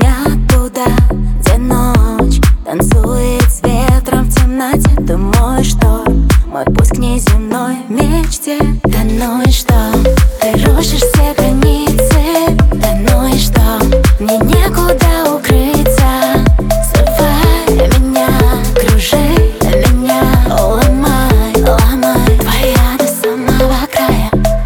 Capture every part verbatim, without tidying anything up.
меня туда, где ночь танцует с ветром в темноте. Ты мой шторм, мой путь к неземной мечте. Да ну и что, ты рушишь все границы. Да ну и что, мне некуда укрыться. Срывай меня, кружи меня, ломай, ломай, твоя до самого края.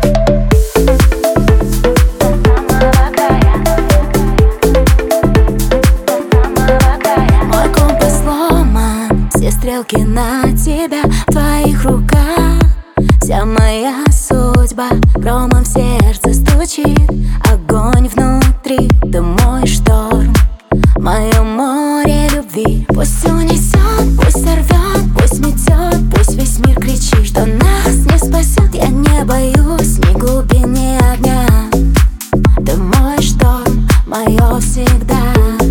Мой компас сломан, все стрелки на тебя, в твоих руках вся моя судьба. Громом в сердце стучит огонь внутри. Ты мой шторм, мое море любви. Пусть унесет, пусть сорвет, пусть метет, пусть весь мир кричит, что нас не спасет. Я не боюсь ни глубин, ни огня. Ты мой шторм, мое всегда.